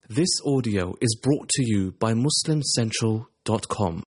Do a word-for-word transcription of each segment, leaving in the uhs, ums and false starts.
This audio is brought to you by Muslim Central dot com.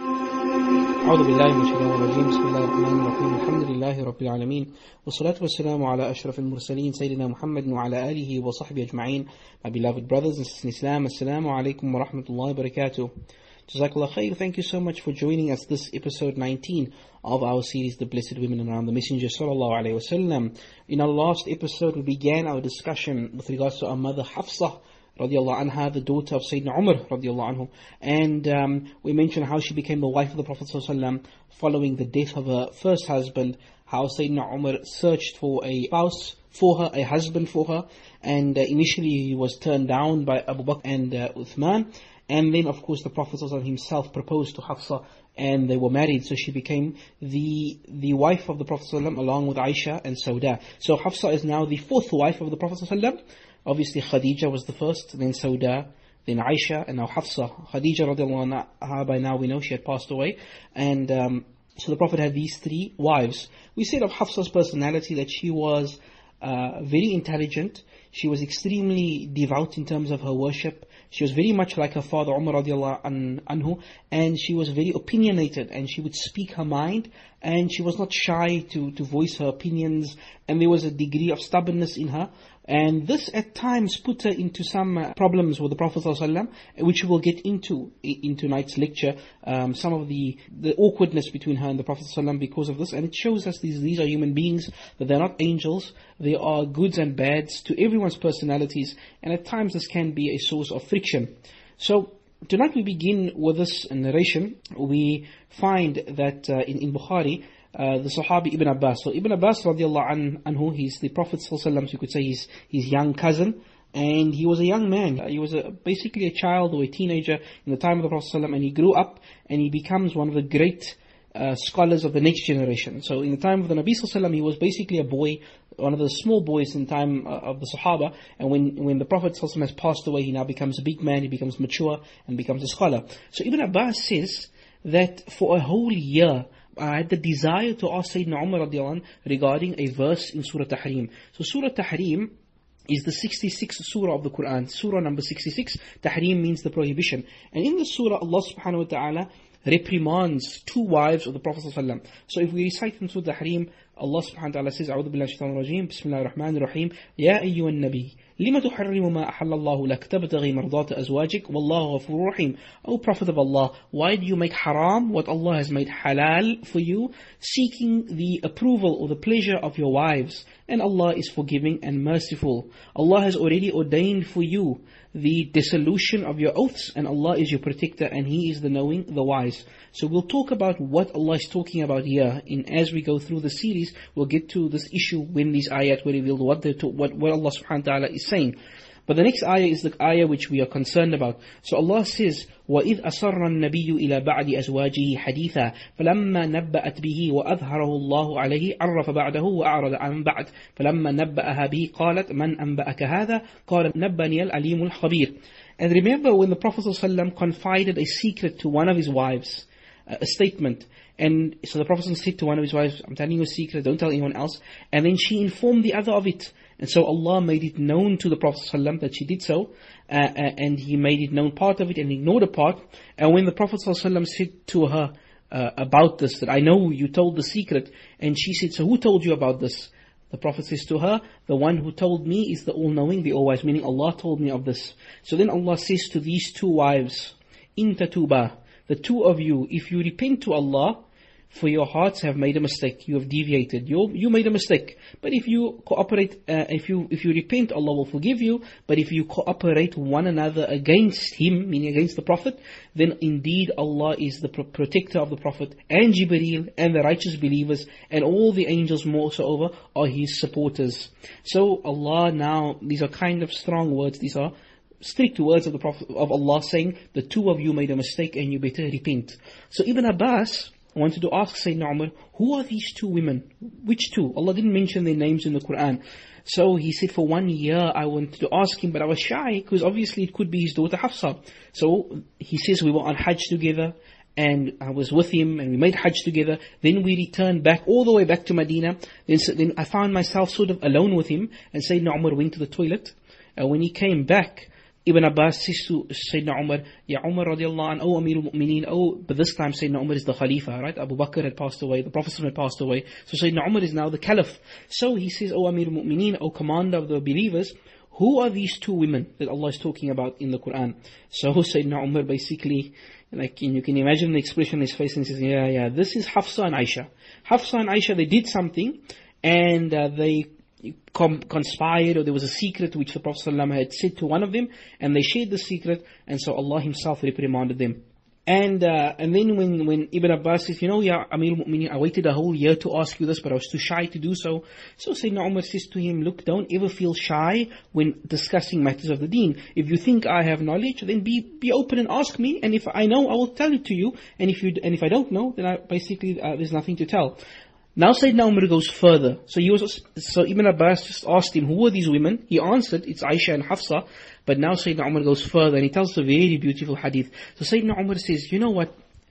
أعوذ بالله من الشيطان الرجيم بسم الله الرحمن الرحيم الحمد لله رب العالمين والصلاة والسلام على أشرف المرسلين سيدنا محمد وعلى آله وصحبه أجمعين. My beloved brothers and sisters in Islam, Assalamu alaikum wa rahmatullahi wa barakatuh. Jazakallah khair. Thank you so much for joining us this episode nineteen of our series The Blessed Women Around the Messenger sallallahu alaihi wasallam. In our last episode we began our discussion with regards to our mother Hafsa radiallahu anha, the daughter of Sayyidina Umar radiallahu anhu, and um, we mentioned how she became the wife of the Prophet sallallahu alaihi wasallam following the death of her first husband, how Sayyidina Umar searched for a spouse for her, a husband for her, and uh, initially he was turned down by Abu Bakr and uh, Uthman, and then of course the Prophet sallallahu alaihi wasallam himself proposed to Hafsa and they were married, so she became the the wife of the Prophet sallallahu alaihi wasallam along with Aisha and Sauda. So Hafsa is now the fourth wife of the Prophet sallallahu alaihi wasallam. Obviously Khadija was the first, then Sauda, then Aisha, and now Hafsa. Khadija radiallahu anha, by now we know she had passed away. And um, so the Prophet had these three wives. We said of Hafsa's personality that she was uh, very intelligent. She was extremely devout in terms of her worship. She was very much like her father Umar radiallahu anhu, and she was very opinionated, and she would speak her mind, and she was not shy to, to voice her opinions, and there was a degree of stubbornness in her. And this at times put her into some uh, problems with the Prophet ﷺ, which we will get into in tonight's lecture, um, some of the, the awkwardness between her and the Prophet ﷺ because of this. And it shows us these, these are human beings, that they're not angels, they are goods and bads to everyone's personalities, and at times this can be a source of friction. So tonight we begin with this narration. We find that uh, in, in Bukhari, Uh, the Sahabi Ibn Abbas. So Ibn Abbas radiallahu an, anhu, he's the Prophet sallallahu alaihi wasallam, so you could say he's his young cousin, and he was a young man. Uh, he was a, basically a child or a teenager in the time of the Prophet sallallahu alaihi wasallam, and he grew up and he becomes one of the great uh, scholars of the next generation. So in the time of the Nabi sallallahu alaihi wasallam, he was basically a boy, one of the small boys in the time uh, of the Sahaba, and when when the Prophet sallallahu alaihi wasallam has passed away, he now becomes a big man, he becomes mature and becomes a scholar. So Ibn Abbas says that for a whole year I had the desire to ask Sayyidina Umar radiallahu anh regarding a verse in Surah Tahrim. So Surah Tahrim is the sixty-sixth surah of the Quran. Surah number sixty-six, Tahrim means the prohibition. And in the surah, Allah subhanahu wa ta'ala reprimands two wives of the Prophet sallallahu alaihi wasallam. So if we recite from Surah Tahrim, Allah subhanahu wa ta'ala says, أعوذ بالله الشيطان الرجيم بسم الله الرحمن الرحيم يا أيها النبي لما تحرم ما أحل الله لك تبتغي مرضات أزواجك والله غفور رحيم. O Prophet of Allah, why do you make haram what Allah has made halal for you, seeking the approval or the pleasure of your wives? And Allah is forgiving and merciful. Allah has already ordained for you the dissolution of your oaths, and Allah is your protector, and He is the knowing, the wise. So we'll talk about what Allah is talking about here. In as we go through the series, we'll get to this issue when these ayat were revealed, what, they to, what, what Allah subhanahu wa ta'ala is saying. But the next ayah is the ayah which we are concerned about. So Allah says, وَإِذْ أَصَرَّ النَّبِيُّ إِلَى بَعْدِ أَزْوَاجِهِ حَدِيثًا فَلَمَّا نَبَّأَتْ بِهِ وَأَظْهَرَهُ اللَّهُ عَلَيْهِ عَرَّفَ بَعْدَهُ وَأَعْرَضَ عَنْ بَعْدٍ فَلَمَّا نَبَّأَهَا بِهِ قَالَتْ مَنْ أَنْبَأَكَ هَذَا قَالَ نَبَّنِيَ الْعَلِيمُ الْخَبِيرُ. And remember when the Prophet ﷺ confided a secret to one of his wives, a statement. And so the Prophet said to one of his wives, I'm telling you a secret, don't tell anyone else. And then she informed the other of it. And so Allah made it known to the Prophet ﷺ that she did so. Uh, and He made it known part of it and ignored a part. And when the Prophet ﷺ said to her uh, about this, that I know you told the secret. And she said, so who told you about this? The Prophet says to her, the one who told me is the all-knowing, the all-wise, meaning Allah told me of this. So then Allah says to these two wives, in tatuba, the two of you, if you repent to Allah, for your hearts have made a mistake, you have deviated, you you made a mistake. But if you cooperate, uh, if you if you repent, Allah will forgive you. But if you cooperate one another against Him, meaning against the Prophet, then indeed Allah is the pro- protector of the Prophet, and Jibreel, and the righteous believers, and all the angels moreover are His supporters. So Allah now, these are kind of strong words, these are strict words of the Prophet of Allah saying, the two of you made a mistake and you better repent. So Ibn Abbas wanted to ask Sayyidina Umar, who are these two women? Which two? Allah didn't mention their names in the Quran. So he said, for one year I wanted to ask him, but I was shy, because obviously it could be his daughter Hafsa. So he says, we were on Hajj together, and I was with him, and we made Hajj together. Then we returned back, all the way back to Medina. Then, then I found myself sort of alone with him, and Sayyidina Umar went to the toilet. And when he came back, Ibn Abbas says to Sayyidina Umar, Ya Umar radiallahu anh, oh Amir al-Mu'mineen, oh, but this time Sayyidina Umar is the Khalifa, right? Abu Bakr had passed away, the Prophet had passed away, so Sayyidina Umar is now the Caliph. So he says, oh Amir al-Mu'mineen, oh Commander of the believers, who are these two women that Allah is talking about in the Quran? So Sayyidina Umar basically, like you can imagine the expression on his face, and he says, yeah, yeah, this is Hafsa and Aisha. Hafsa and Aisha, they did something, and uh, they com- conspired, or there was a secret which the Prophet ﷺ had said to one of them, and they shared the secret, and so Allah Himself reprimanded them. And uh, and then when, when Ibn Abbas says, you know, Ya Amir al-Mu'mineen, I waited a whole year to ask you this, but I was too shy to do so. So Sayyidina Umar says to him, look, don't ever feel shy when discussing matters of the deen. If you think I have knowledge, then be be open and ask me, and if I know, I will tell it to you. And if you and if I don't know, then I basically uh, there's nothing to tell. Now Sayyidina Umar goes further. So he was so Ibn Abbas just asked him, who are these women? He answered, it's Aisha and Hafsa. But now Sayyidina Umar goes further, and he tells a very beautiful hadith. So Sayyidina Umar says, you know what?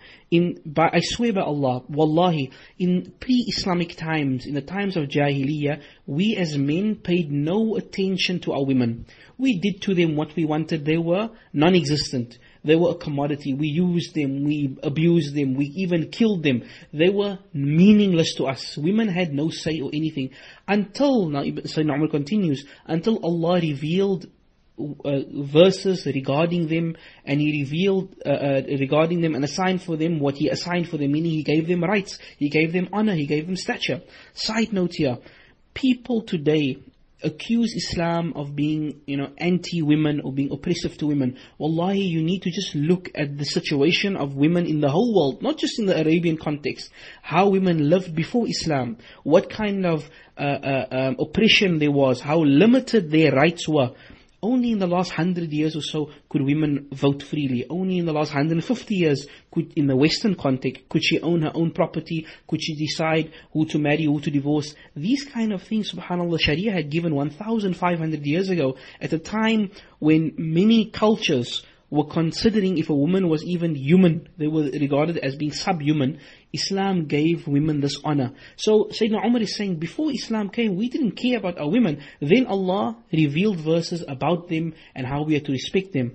In by, I swear by Allah, wallahi, in pre-Islamic times, in the times of Jahiliyyah, we as men paid no attention to our women. We did to them what we wanted. They were non-existent. They were a commodity. We used them, we abused them, we even killed them. They were meaningless to us. Women had no say or anything. Until, now Sayyidina Umar continues, until Allah revealed Uh, verses regarding them, and He revealed uh, uh, regarding them and assigned for them what He assigned for them, meaning He gave them rights, He gave them honor, He gave them stature. Side note here, people today accuse Islam of being, you know, anti-women or being oppressive to women. Wallahi, you need to just look at the situation of women in the whole world, not just in the Arabian context. How women lived before Islam, what kind of uh, uh, um, oppression there was, how limited their rights were. Only in the last hundred years or so could women vote freely. Only in the last one hundred fifty years, could, in the Western context, could she own her own property? Could she decide who to marry, who to divorce? These kind of things, subhanAllah, Sharia had given one thousand five hundred years ago, at a time when many cultures were considering if a woman was even human, they were regarded as being subhuman. Islam gave women this honor. So Sayyidina Umar is saying, before Islam came, we didn't care about our women. Then Allah revealed verses about them and how we are to respect them.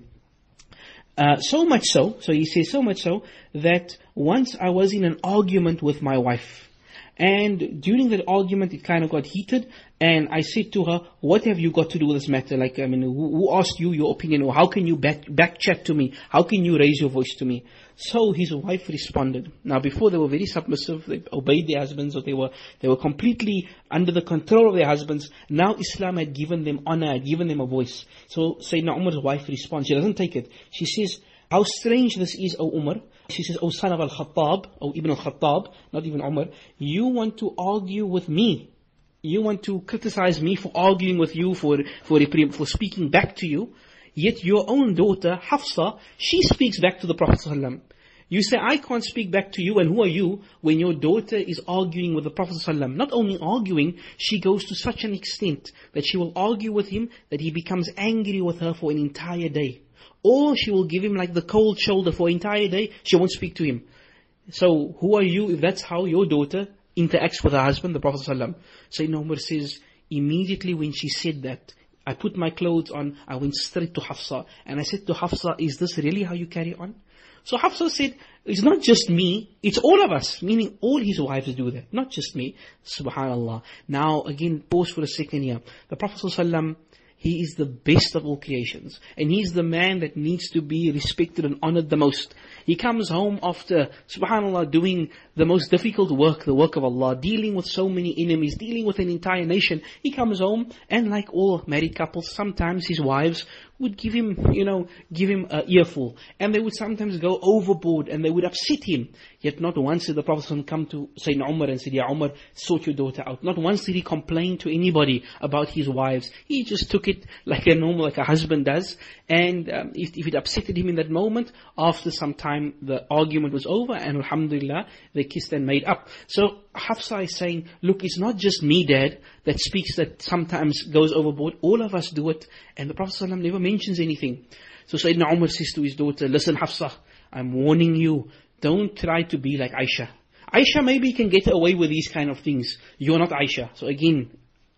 Uh, so much so, so he says so much so, that once I was in an argument with my wife. And during that argument, it kind of got heated. And I said to her, what have you got to do with this matter? Like, I mean, who, who asked you your opinion? Or how can you back, back chat to me? How can you raise your voice to me? So his wife responded. Now before they were very submissive, they obeyed their husbands, or they were they were completely under the control of their husbands. Now Islam had given them honor, had given them a voice. So Sayyidina Umar's wife responds. She doesn't take it. She says, how strange this is, O Umar. She says, O son of Al-Khattab, O Ibn Al-Khattab, not even Umar, you want to argue with me. You want to criticize me for arguing with you, for for for speaking back to you. Yet your own daughter, Hafsa, she speaks back to the Prophet ﷺ. You say, I can't speak back to you, and who are you, when your daughter is arguing with the Prophet ﷺ. Not only arguing, she goes to such an extent that she will argue with him that he becomes angry with her for an entire day. Or she will give him like the cold shoulder for an entire day, she won't speak to him. So, who are you if that's how your daughter interacts with her husband, the Prophet ﷺ? Sayyidina Umar says, immediately when she said that, I put my clothes on, I went straight to Hafsa, and I said to Hafsa, is this really how you carry on? So Hafsa said, it's not just me, it's all of us, meaning all his wives do that, not just me. Subhanallah. Now again, pause for a second here. The Prophet ﷺ, he is the best of all creations. And he is the man that needs to be respected and honored the most. He comes home after, subhanAllah, doing the most difficult work, the work of Allah, dealing with so many enemies, dealing with an entire nation. He comes home, and like all married couples, sometimes his wives would give him, you know, give him an earful. And they would sometimes go overboard, and they would upset him. Yet not once did the Prophet come to Sayyidina Umar and said, Ya Umar, sort your daughter out. Not once did he complain to anybody about his wives. He just took it like a normal, like a husband does. And um, if, if it upsetted him in that moment, after some time the argument was over, and alhamdulillah, they kissed and made up. So Hafsa is saying, look, it's not just me, Dad, that speaks, that sometimes goes overboard. All of us do it. And the Prophet ﷺ never mentions anything. So Sayyidina Umar says to his daughter, listen Hafsa, I'm warning you, don't try to be like Aisha. Aisha maybe can get away with these kind of things. You're not Aisha. So again,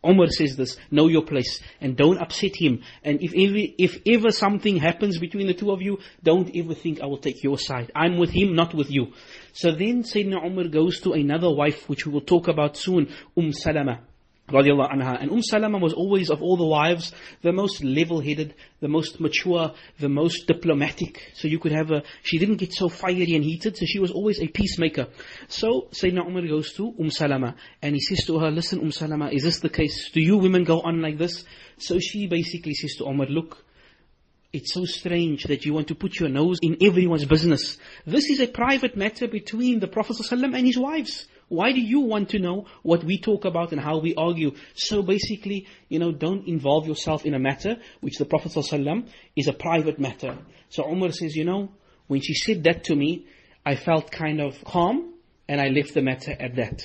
Umar says this, know your place and don't upset him. And if ever, if ever something happens between the two of you, don't ever think I will take your side. I'm with him, not with you. So then Sayyidina Umar goes to another wife, which we will talk about soon, Umm Salama. Radiallahu anha. And Umm Salama was always, of all the wives, the most level-headed, the most mature, the most diplomatic. So you could have a, she didn't get so fiery and heated, so she was always a peacemaker. So Sayyidina Umar goes to Umm Salama, and he says to her, listen Umm Salama, is this the case? Do you women go on like this? So she basically says to Umar, look, it's so strange that you want to put your nose in everyone's business. This is a private matter between the Prophet ﷺ and his wives. Why do you want to know what we talk about and how we argue? So basically, you know, don't involve yourself in a matter which the Prophet ﷺ is a private matter. So Umar says, you know, when she said that to me, I felt kind of calm and I left the matter at that.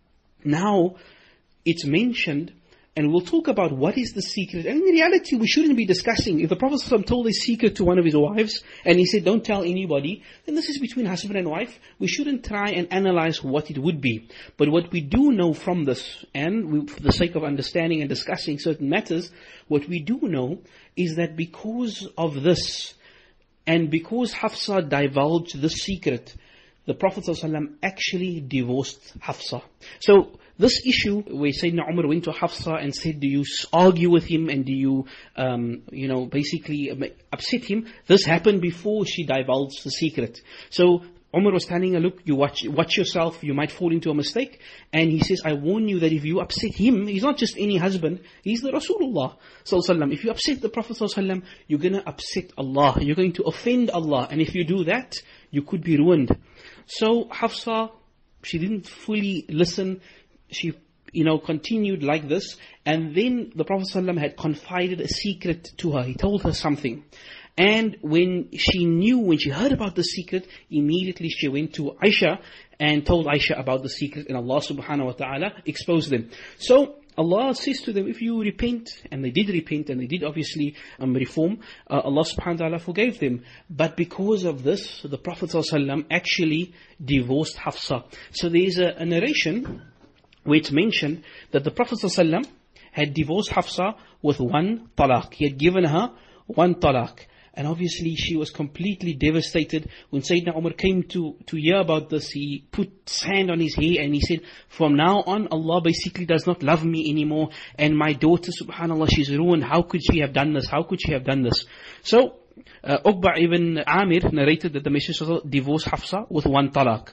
Now, it's mentioned, and we'll talk about what is the secret. And in reality, we shouldn't be discussing. If the Prophet ﷺ told a secret to one of his wives, and he said, don't tell anybody, then this is between husband and wife. We shouldn't try and analyze what it would be. But what we do know from this, and we, for the sake of understanding and discussing certain matters, what we do know is that because of this, and because Hafsa divulged this secret, the Prophet ﷺ actually divorced Hafsa. So, this issue where Sayyidina Umar went to Hafsa and said, do you argue with him and do you, um, you know, basically upset him? This happened before she divulged the secret. So Umar was telling her, look, you watch, watch yourself, you might fall into a mistake. And he says, I warn you that if you upset him, he's not just any husband, he's the Rasulullah sallallahu alaihi wasallam. If you upset the Prophet sallallahu alaihi wasallam, you're going to upset Allah. You're going to offend Allah. And if you do that, you could be ruined. So Hafsa, she didn't fully listen. She, you know, continued like this. And then the Prophet ﷺ had confided a secret to her. He told her something. And when she knew, when she heard about the secret, immediately she went to Aisha and told Aisha about the secret. And Allah subhanahu wa ta'ala exposed them. So Allah says to them, if you repent, and they did repent, and they did obviously um, reform, uh, Allah subhanahu wa ta'ala forgave them. But because of this, the Prophet ﷺ actually divorced Hafsa. So there is a, a narration where it's mentioned that the Prophet ﷺ had divorced Hafsa with one talaq. He had given her one talaq. And obviously she was completely devastated. When Sayyidina Umar came to, to hear about this, he put sand on his hair and he said, from now on, Allah basically does not love me anymore. And my daughter, subhanAllah, she's ruined. How could she have done this? How could she have done this? So, uh, Uqba ibn Amir narrated that the Messenger divorced Hafsa with one talaq.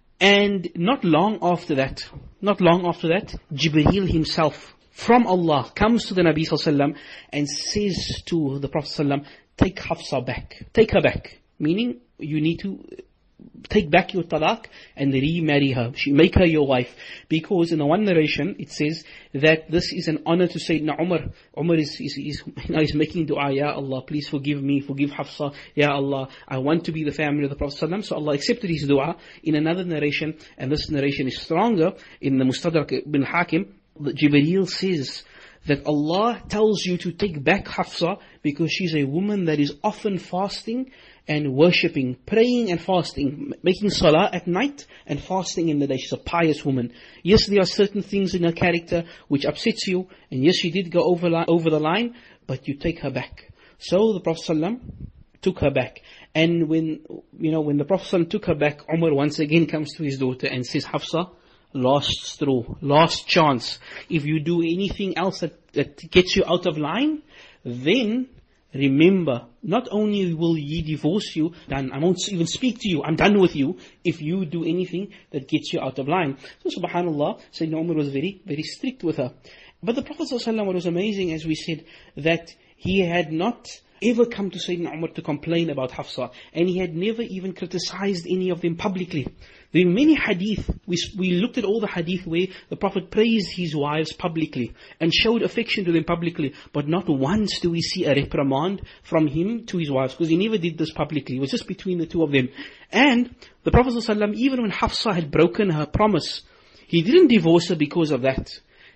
And not long after that, not long after that, Jibreel himself from Allah comes to the Nabi sallallahu alaihi wasallam and says to the Prophet sallallahu alaihi wasallam, take Hafsa back, take her back. Meaning, you need to take back your talaq and remarry her. Make her your wife. Because in the one narration, it says that this is an honor to Sayyidina Umar. Umar is, is, is, you know, is making dua, Ya Allah, please forgive me, forgive Hafsa. Ya Allah, I want to be the family of the Prophet ﷺ. So Allah accepted his dua. In another narration, and this narration is stronger, in the Mustadrak ibn Hakim, Jibreel says that Allah tells you to take back Hafsa because she's a woman that is often fasting and worshipping, praying and fasting, making salah at night and fasting in the day. She's a pious woman. Yes, there are certain things in her character which upsets you, and yes, she did go over, li- over the line, but you take her back. So the Prophet ﷺ took her back. And when, you know, when the Prophet ﷺ took her back, Umar once again comes to his daughter and says, Hafsa, last straw, last chance. If you do anything else that, that gets you out of line, then remember, not only will ye divorce you, then I won't even speak to you, I'm done with you, if you do anything that gets you out of line. So subhanAllah, Sayyidina Umar was very, very strict with her. But the Prophet ﷺ, what was amazing, as we said, that he had not ever come to Sayyidina Umar to complain about Hafsa, and he had never even criticized any of them publicly. There are many hadith, we, we looked at all the hadith where the Prophet praised his wives publicly and showed affection to them publicly, but not once do we see a reprimand from him to his wives, because he never did this publicly. It was just between the two of them. And the Prophet ﷺ, even when Hafsa had broken her promise, he didn't divorce her because of that.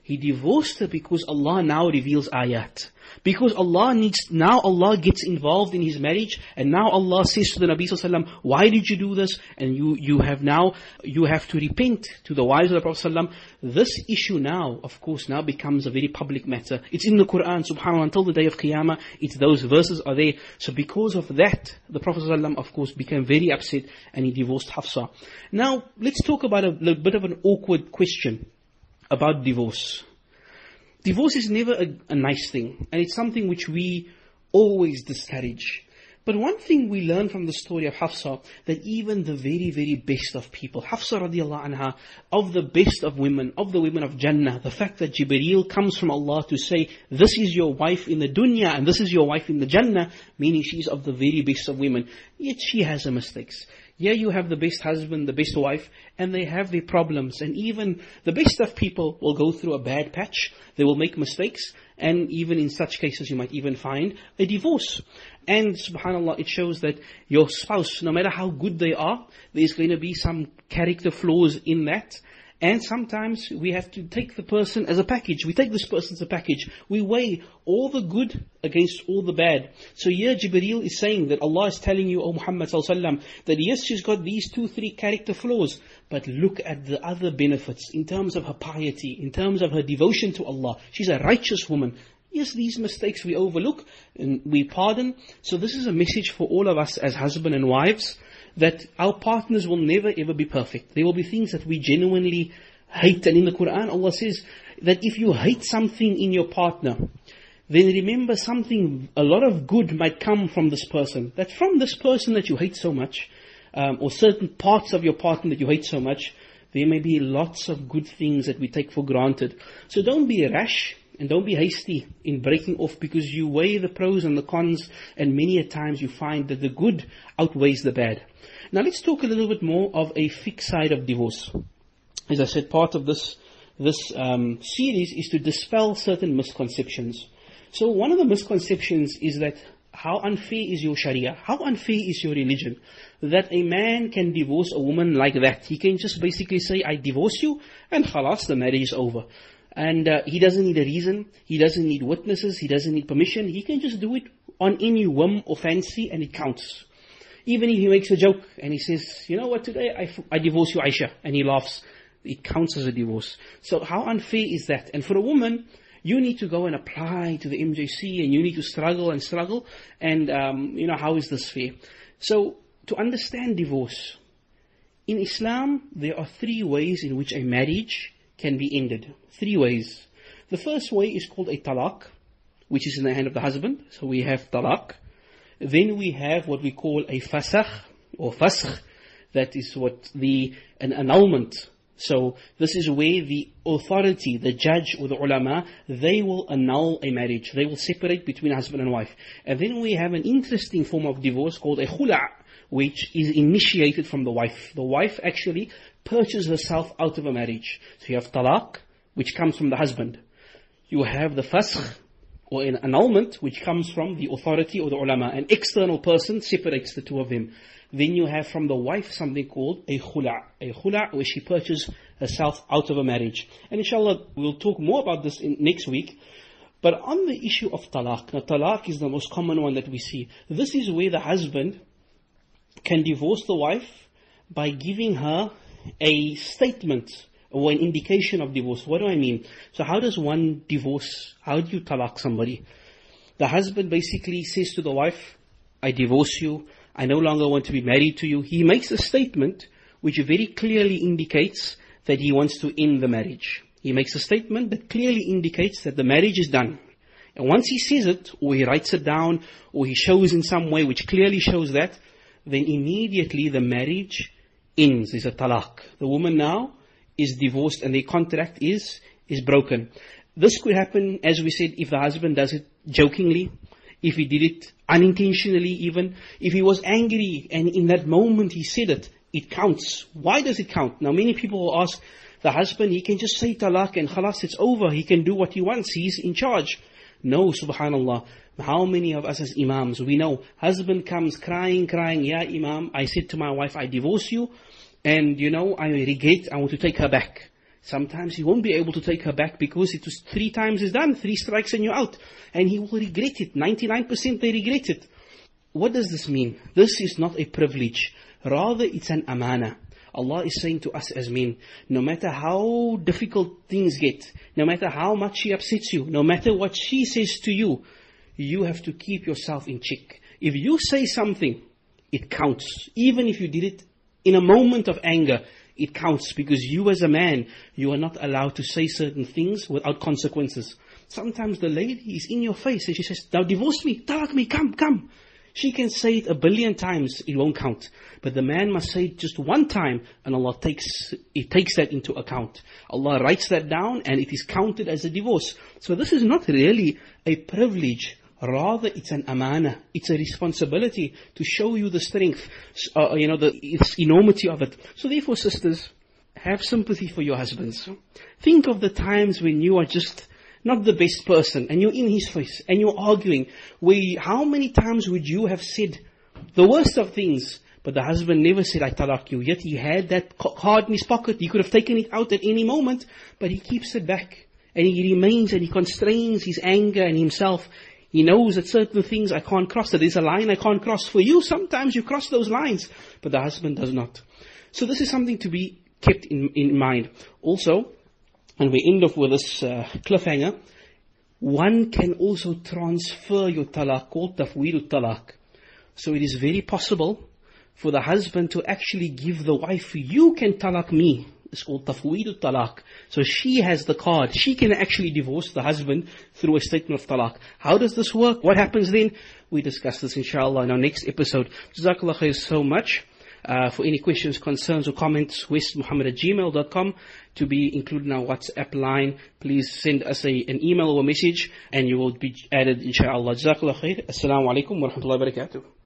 He divorced her because Allah now reveals ayat. Because Allah needs, now Allah gets involved in his marriage, and now Allah says to the Nabi sallallahu alaihi wasallam, why did you do this? And you, you have now, you have to repent to the wives of the Prophet sallallahu alaihi wasallam. This issue now, of course, now becomes a very public matter. It's in the Quran, subhanAllah, until the day of Qiyamah, it's those verses are there. So because of that, the Prophet sallallahu alaihi wasallam, of course, became very upset, and he divorced Hafsa. Now, let's talk about a little bit of an awkward question about divorce. Divorce is never a, a nice thing, and it's something which we always discourage. But one thing we learn from the story of Hafsa, that even the very, very best of people, Hafsa radiallahu anha, of the best of women, of the women of Jannah, the fact that Jibreel comes from Allah to say, this is your wife in the dunya, and this is your wife in the Jannah, meaning she's of the very best of women, yet she has her mistakes. Yeah, you have the best husband, the best wife, and they have their problems. And even the best of people will go through a bad patch. They will make mistakes. And even in such cases, you might even find a divorce. And subhanAllah, it shows that your spouse, no matter how good they are, there's going to be some character flaws in that. And sometimes we have to take the person as a package. We take this person as a package. We weigh all the good against all the bad. So here Jibreel is saying that Allah is telling you, O Muhammad sallallahu alaihi wasallam, that yes, she's got these two, three character flaws, but look at the other benefits in terms of her piety, in terms of her devotion to Allah. She's a righteous woman. Yes, these mistakes we overlook and we pardon. So this is a message for all of us as husband and wives, that our partners will never ever be perfect. There will be things that we genuinely hate. And in the Quran, Allah says that if you hate something in your partner, then remember something, a lot of good might come from this person. That from this person that you hate so much, um, or certain parts of your partner that you hate so much, there may be lots of good things that we take for granted. So don't be rash and don't be hasty in breaking off, because you weigh the pros and the cons, and many a times you find that the good outweighs the bad. Now let's talk a little bit more of a fiqh side of divorce. As I said, part of this this um, series is to dispel certain misconceptions. So one of the misconceptions is that how unfair is your Sharia? How unfair is your religion? That a man can divorce a woman like that. He can just basically say, I divorce you, and khalas, the marriage is over. And uh, he doesn't need a reason, he doesn't need witnesses, he doesn't need permission. He can just do it on any whim or fancy, and it counts. Even if he makes a joke and he says, you know what, today I, I divorce you, Aisha, and he laughs, it counts as a divorce. So how unfair is that? And for a woman, you need to go and apply to the M J C, and you need to struggle and struggle, and um, you know, how is this fair? So to understand divorce, in Islam, there are three ways in which a marriage can be ended. Three ways. The first way is called a talaq, which is in the hand of the husband. So we have talaq. Then we have what we call a fasakh or fasakh. That is what the an annulment. So this is where the authority, the judge or the ulama, they will annul a marriage. They will separate between husband and wife. And then we have an interesting form of divorce called a khula', which is initiated from the wife. The wife actually purchases herself out of a marriage. So you have talaq, which comes from the husband. You have the fasakh, or an annulment, which comes from the authority or the ulama. An external person separates the two of them. Then you have from the wife something called a khula'. A khula' where she purchases herself out of a marriage. And inshallah, we'll talk more about this in next week. But on the issue of talaq, now talaq is the most common one that we see. This is where the husband can divorce the wife by giving her a statement or an indication of divorce. What do I mean? So how does one divorce? How do you talaq somebody? The husband basically says to the wife, I divorce you, I no longer want to be married to you. He makes a statement which very clearly indicates that he wants to end the marriage. He makes a statement that clearly indicates that the marriage is done. And once he says it, or he writes it down, or he shows in some way which clearly shows that, then immediately the marriage ends. There's a talaq. The woman now is divorced and the contract is is broken. This could happen, as we said, if the husband does it jokingly, if he did it unintentionally even, if he was angry and in that moment he said it, it counts. Why does it count? Now many people will ask, the husband, he can just say talaq and khalas, it's over, he can do what he wants, he's in charge. No, subhanallah. How many of us as imams, we know, husband comes crying, crying, yeah imam, I said to my wife, I divorce you, and you know, I regret, I want to take her back. Sometimes he won't be able to take her back because it was three times is done, three strikes and you're out. And he will regret it. ninety-nine percent they regret it. What does this mean? This is not a privilege. Rather, it's an amana. Allah is saying to us as men, no matter how difficult things get, no matter how much she upsets you, no matter what she says to you, you have to keep yourself in check. If you say something, it counts. Even if you did it in a moment of anger, it counts, because you as a man, you are not allowed to say certain things without consequences. Sometimes the lady is in your face and she says, now divorce me, talak me, come, come. She can say it a billion times, it won't count. But the man must say it just one time, and Allah takes, it takes that into account. Allah writes that down and it is counted as a divorce. So this is not really a privilege. Rather, it's an amana. It's a responsibility to show you the strength, uh, you know, the its enormity of it. So therefore, sisters, have sympathy for your husbands. Think of the times when you are just not the best person, and you're in his face, and you're arguing. Where, how many times would you have said the worst of things, but the husband never said, I talak you. Yet he had that card in his pocket. He could have taken it out at any moment, but he keeps it back. And he remains and he constrains his anger and himself. He knows that certain things I can't cross, that there's a line I can't cross. For you, sometimes you cross those lines, but the husband does not. So this is something to be kept in, in mind. Also, and we end off with this uh, cliffhanger, one can also transfer your talaq, called tafweedul talaq. So it is very possible for the husband to actually give the wife, you can talaq me. It's called tafweedul talaq. So she has the card. She can actually divorce the husband through a statement of talaq. How does this work? What happens then? We discuss this inshallah in our next episode. Jazakallah khair so much. Uh, for any questions, concerns or comments, westmuhammad at gmail dot com, to be included in our WhatsApp line. Please send us a, an email or a message and you will be added inshallah. Jazakallah khair. Assalamu alaikum wa rahmatullahi wa barakatuh.